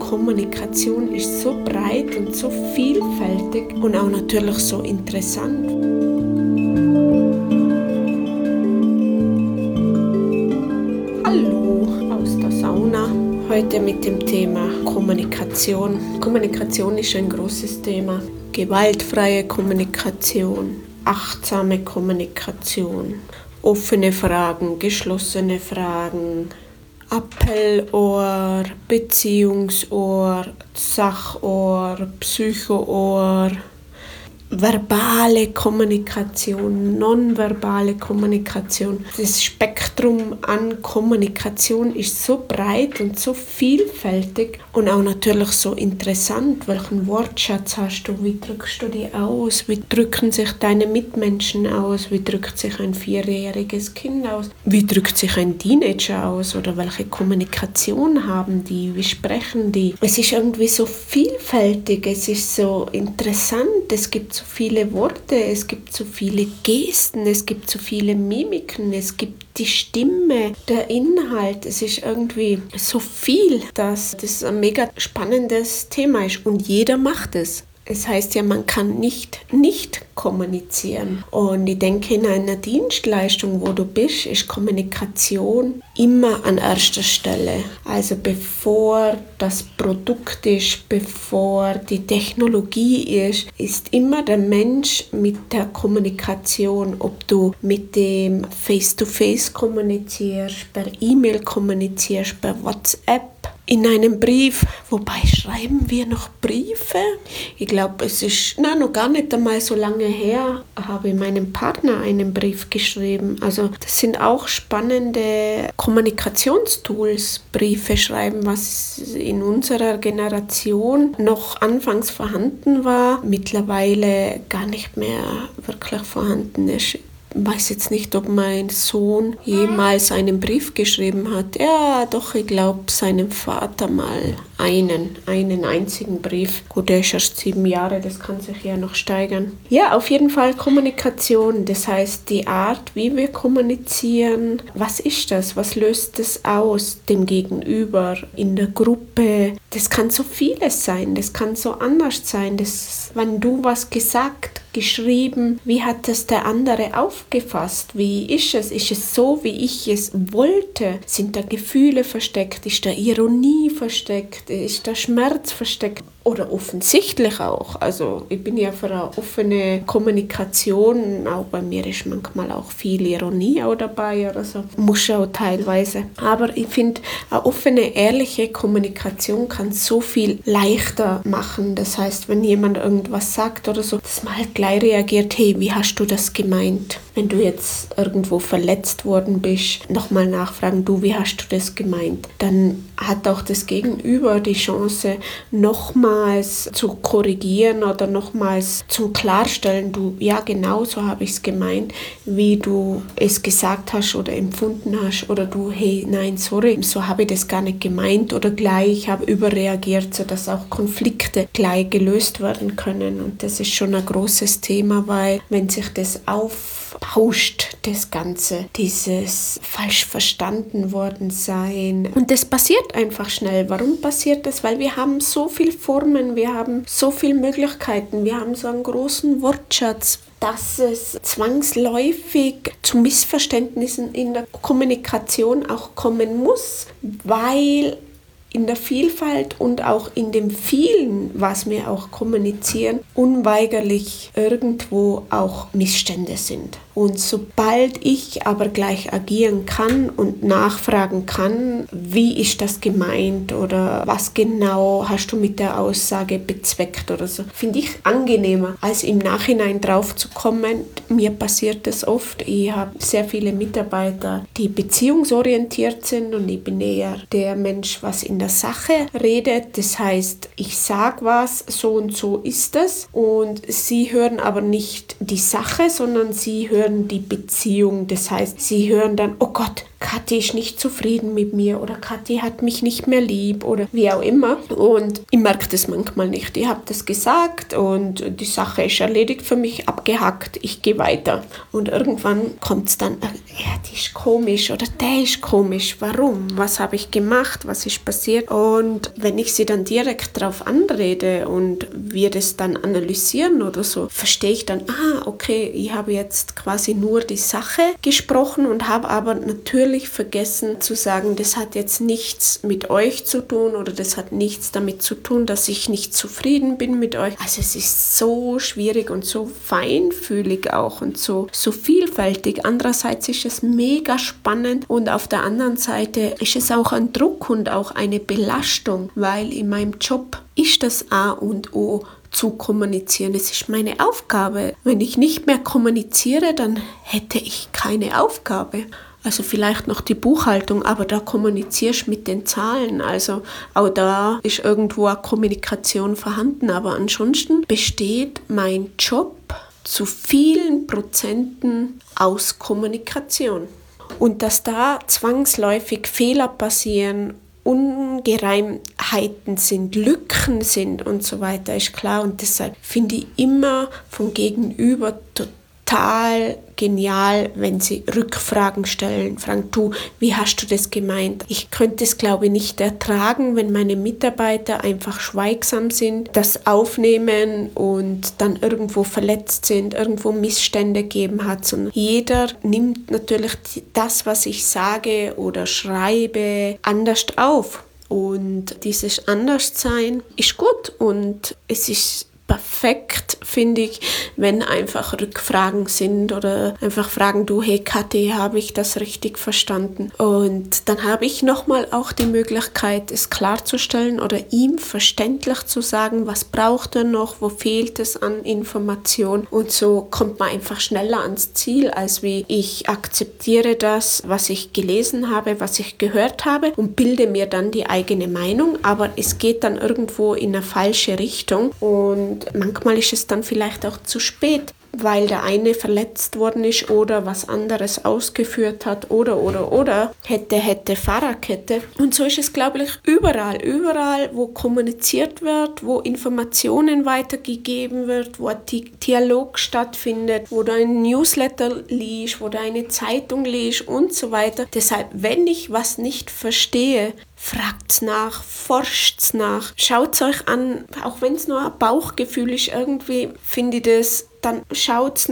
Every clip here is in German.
Kommunikation ist so breit und so vielfältig und auch natürlich so interessant. Hallo aus der Sauna. Heute mit dem Thema Kommunikation. Kommunikation ist ein großes Thema. Gewaltfreie Kommunikation, achtsame Kommunikation, offene Fragen, geschlossene Fragen, Appellohr, Beziehungsohr, Sachohr, Psychoohr, verbale Kommunikation, nonverbale Kommunikation. Das Spektrum an Kommunikation ist so breit und so vielfältig und auch natürlich so interessant. Welchen Wortschatz hast du? Wie drückst du die aus? Wie drücken sich deine Mitmenschen aus? Wie drückt sich ein 4-jähriges Kind aus? Wie drückt sich ein Teenager aus? Oder welche Kommunikation haben die? Wie sprechen die? Es ist irgendwie so vielfältig, es ist so interessant, es gibt so viele Worte, es gibt so viele Gesten, es gibt so viele Mimiken, es gibt die Stimme, der Inhalt. Es ist irgendwie so viel, dass das ein mega spannendes Thema ist und jeder macht es. Es heißt ja, man kann nicht kommunizieren. Und ich denke, in einer Dienstleistung, wo du bist, ist Kommunikation immer an erster Stelle. Also bevor das Produkt ist, bevor die Technologie ist immer der Mensch mit der Kommunikation. Ob du mit dem Face-to-Face kommunizierst, per E-Mail kommunizierst, per WhatsApp, in einem Brief, wobei schreiben wir noch Briefe? Ich glaube, es ist noch gar nicht einmal so lange her, habe ich meinem Partner einen Brief geschrieben. Also das sind auch spannende Kommunikationstools, Briefe schreiben, was in unserer Generation noch anfangs vorhanden war, mittlerweile gar nicht mehr wirklich vorhanden ist. Ich weiß jetzt nicht, ob mein Sohn jemals einen Brief geschrieben hat. Ja, doch, ich glaube, seinem Vater mal einen einzigen Brief. Gut, der ist erst 7 Jahre, das kann sich ja noch steigern. Ja, auf jeden Fall Kommunikation, das heißt die Art, wie wir kommunizieren. Was ist das? Was löst das aus dem Gegenüber, in der Gruppe? Das kann so vieles sein, das kann so anders sein. Wenn du was gesagt, geschrieben, wie hat das der andere aufgefasst? Wie ist es? Ist es so, wie ich es wollte? Sind da Gefühle versteckt? Ist da Ironie versteckt? Ist da Schmerz versteckt? Oder offensichtlich auch. Also ich bin ja für eine offene Kommunikation, auch bei mir ist manchmal auch viel Ironie auch dabei oder so. Muss auch teilweise. Aber ich finde, eine offene, ehrliche Kommunikation kann so viel leichter machen. Das heißt, wenn jemand irgendwas sagt oder so, dass man halt gleich reagiert, hey, wie hast du das gemeint? Wenn du jetzt irgendwo verletzt worden bist, nochmal nachfragen, du, wie hast du das gemeint? Dann hat auch das Gegenüber die Chance, nochmals zu korrigieren oder nochmals zum Klarstellen, du, ja, genau so habe ich es gemeint, wie du es gesagt hast oder empfunden hast, oder du, hey, nein, sorry, so habe ich das gar nicht gemeint, oder gleich, ich habe überreagiert, sodass auch Konflikte gleich gelöst werden können. Und das ist schon ein großes Thema, weil wenn sich das aufbauscht, das Ganze, dieses falsch verstanden worden sein. Und das passiert einfach schnell. Warum passiert das? Weil wir haben so viele Formen, wir haben so viele Möglichkeiten, wir haben so einen großen Wortschatz, dass es zwangsläufig zu Missverständnissen in der Kommunikation auch kommen muss, weil in der Vielfalt und auch in dem vielen, was wir auch kommunizieren, unweigerlich irgendwo auch Missstände sind. Und sobald ich aber gleich agieren kann und nachfragen kann, wie ist das gemeint oder was genau hast du mit der Aussage bezweckt oder so, finde ich angenehmer, als im Nachhinein drauf zu kommen. Mir passiert das oft. Ich habe sehr viele Mitarbeiter, die beziehungsorientiert sind, und ich bin eher der Mensch, was in der Sache redet. Das heißt, ich sage was, so und so ist es, und sie hören aber nicht die Sache, sondern sie hören die Beziehung. Das heißt, sie hören dann, oh Gott, Kathi ist nicht zufrieden mit mir, oder Kathi hat mich nicht mehr lieb, oder wie auch immer. Und ich merke das manchmal nicht. Ich habe das gesagt und die Sache ist erledigt für mich, abgehackt, ich gehe weiter. Und irgendwann kommt es dann, ja, die ist komisch oder der ist komisch. Warum? Was habe ich gemacht? Was ist passiert? passiert. Und wenn ich sie dann direkt darauf anrede und wir das dann analysieren oder so, verstehe ich dann, okay, ich habe jetzt quasi nur die Sache gesprochen und habe aber natürlich vergessen zu sagen, das hat jetzt nichts mit euch zu tun oder das hat nichts damit zu tun, dass ich nicht zufrieden bin mit euch. Also es ist so schwierig und so feinfühlig auch und so vielfältig. Andererseits ist es mega spannend und auf der anderen Seite ist es auch ein Druck und auch eine Belastung, weil in meinem Job ist das A und O zu kommunizieren. Es ist meine Aufgabe. Wenn ich nicht mehr kommuniziere, dann hätte ich keine Aufgabe. Also vielleicht noch die Buchhaltung, aber da kommunizierst du mit den Zahlen. Also auch da ist irgendwo eine Kommunikation vorhanden. Aber ansonsten besteht mein Job zu vielen Prozenten aus Kommunikation. Und dass da zwangsläufig Fehler passieren, Ungereimtheiten sind, Lücken sind und so weiter, ist klar. Und deshalb finde ich immer vom Gegenüber total genial, wenn sie Rückfragen stellen. Fragen, du, wie hast du das gemeint? Ich könnte es, glaube ich, nicht ertragen, wenn meine Mitarbeiter einfach schweigsam sind, das aufnehmen und dann irgendwo verletzt sind, irgendwo Missstände gegeben hat. Sondern jeder nimmt natürlich das, was ich sage oder schreibe, anders auf. Und dieses Anderssein ist gut und es ist perfekt, finde ich, wenn einfach Rückfragen sind oder einfach fragen, du, hey Kathi, habe ich das richtig verstanden? Und dann habe ich nochmal auch die Möglichkeit, es klarzustellen oder ihm verständlich zu sagen, was braucht er noch, wo fehlt es an Information, und so kommt man einfach schneller ans Ziel, als wie ich akzeptiere das, was ich gelesen habe, was ich gehört habe und bilde mir dann die eigene Meinung, aber es geht dann irgendwo in eine falsche Richtung und manchmal ist es dann vielleicht auch zu spät, weil der eine verletzt worden ist oder was anderes ausgeführt hat oder, hätte, Fahrradkette. Und so ist es, glaube ich, überall, wo kommuniziert wird, wo Informationen weitergegeben wird, wo ein Dialog stattfindet, wo du ein Newsletter liest, wo du eine Zeitung liest und so weiter. Deshalb, wenn ich was nicht verstehe, fragt's nach, forscht's nach, schaut's euch an, auch wenn es nur ein Bauchgefühl ist, irgendwie finde ich das, dann schaut's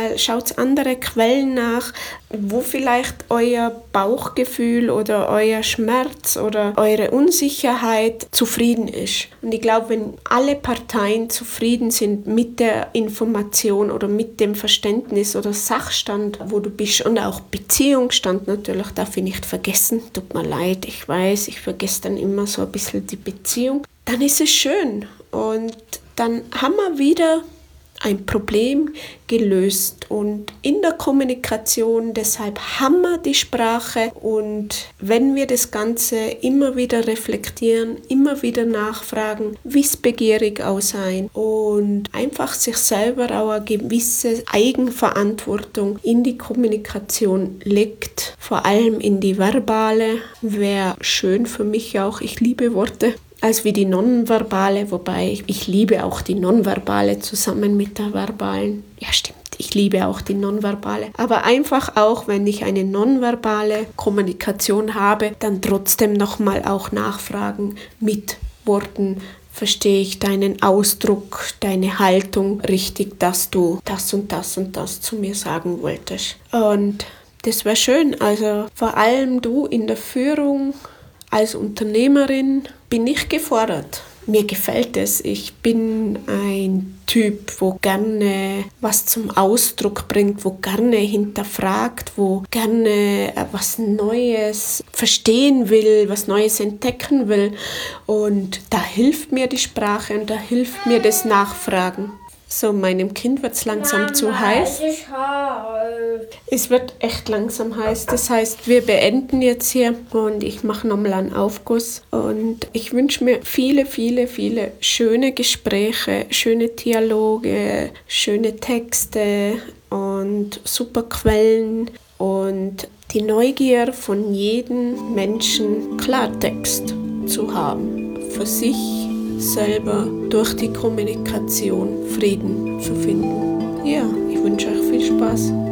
andere Quellen nach, wo vielleicht euer Bauchgefühl oder euer Schmerz oder eure Unsicherheit zufrieden ist. Und ich glaube, wenn alle Parteien zufrieden sind mit der Information oder mit dem Verständnis oder Sachstand, wo du bist, und auch Beziehungsstand natürlich, darf ich nicht vergessen, tut mir leid, ich weiß, ich vergesse dann immer so ein bisschen die Beziehung, dann ist es schön und dann haben wir wieder ein Problem gelöst. Und in der Kommunikation, deshalb haben wir die Sprache, und wenn wir das Ganze immer wieder reflektieren, immer wieder nachfragen, wissbegierig auch sein und einfach sich selber auch eine gewisse Eigenverantwortung in die Kommunikation legt, vor allem in die verbale, wäre schön für mich auch, ich liebe Worte, als wie die Nonverbale, wobei ich liebe auch die Nonverbale zusammen mit der verbalen. Ja, stimmt, ich liebe auch die Nonverbale. Aber einfach auch, wenn ich eine nonverbale Kommunikation habe, dann trotzdem nochmal auch nachfragen mit Worten. Verstehe ich deinen Ausdruck, deine Haltung richtig, dass du das und das und das zu mir sagen wolltest? Und das wäre schön, also vor allem du in der Führung, als Unternehmerin bin ich gefordert. Mir gefällt es. Ich bin ein Typ, wo gerne was zum Ausdruck bringt, wo gerne hinterfragt, wo gerne was Neues verstehen will, was Neues entdecken will. Und da hilft mir die Sprache und da hilft mir das Nachfragen. So, meinem Kind wird es langsam zu heiß. Es ist heiß. Es wird echt langsam heiß. Das heißt, wir beenden jetzt hier und ich mache nochmal einen Aufguss. Und ich wünsche mir viele, viele, viele schöne Gespräche, schöne Dialoge, schöne Texte und super Quellen und die Neugier von jedem Menschen, Klartext zu haben für sich selber durch die Kommunikation Frieden zu finden. Ja, ich wünsche euch viel Spaß.